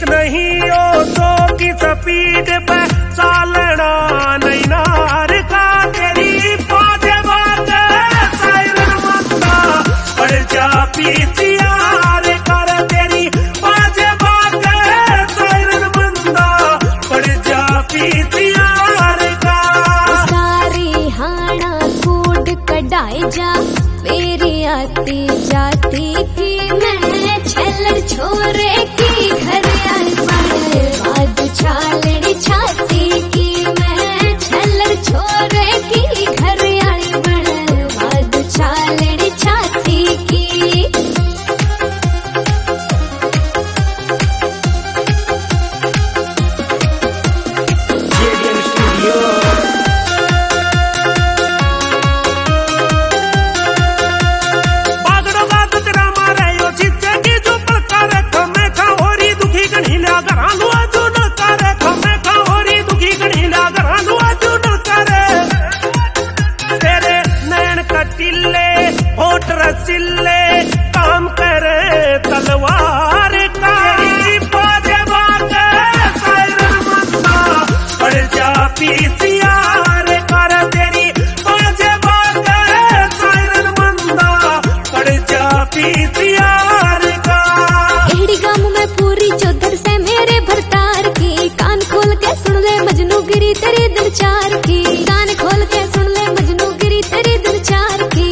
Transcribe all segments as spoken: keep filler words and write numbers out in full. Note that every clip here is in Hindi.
ठीक नहीं हो सौ की स्पीड पे चालना नहीं नार का तेरी पाजे बात साइरन मस्ता पड़ जा पीछियार कर तेरी पाजे बात साइरन मंदा पड़ जा पीछियार का सारी हाना कूद कढ़ाई जा मेरी आती जाती की मैं छलड़ छोरे की घर आई पड़े बाद छालड़ी छाती की मैं छलड़ छोरे की घर आई पड़े बाद छालड़ी छाती की रसिल्ले काम करे तलवार का पाजे बात साइरन मस्ता पड़ जा पीछियार कर तेरी पाजे बात साइरन मंदा पड़ जा पीछियार का एड़ी गांव में पूरी चौधर से मेरे भरतार की कान खोल के सुन ले मजनू गिरी तेरी दिल चार की कान खोल के सुन ले मजनू गिरी तेरी दिल चार की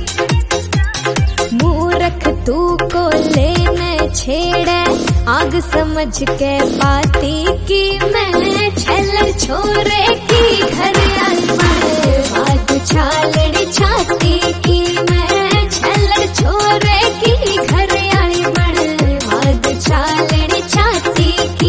तू को लेने छेड़े आग समझ के पाती की मैं छलड़ छोरे की घर आई पड़े बाद छालड़ी छाती की मैं छलड़ छोरे की घर आई पड़े बाद छालड़ी छाती की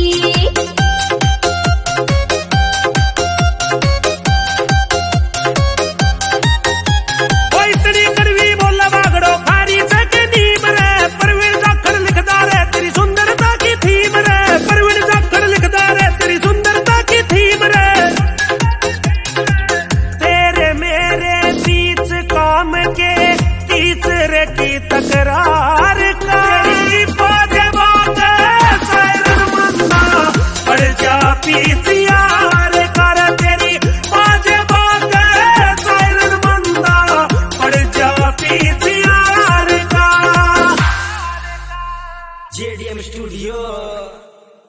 तीसरे की तकरार करी पाजे बात साइरन मंदा पड़ जा पीछे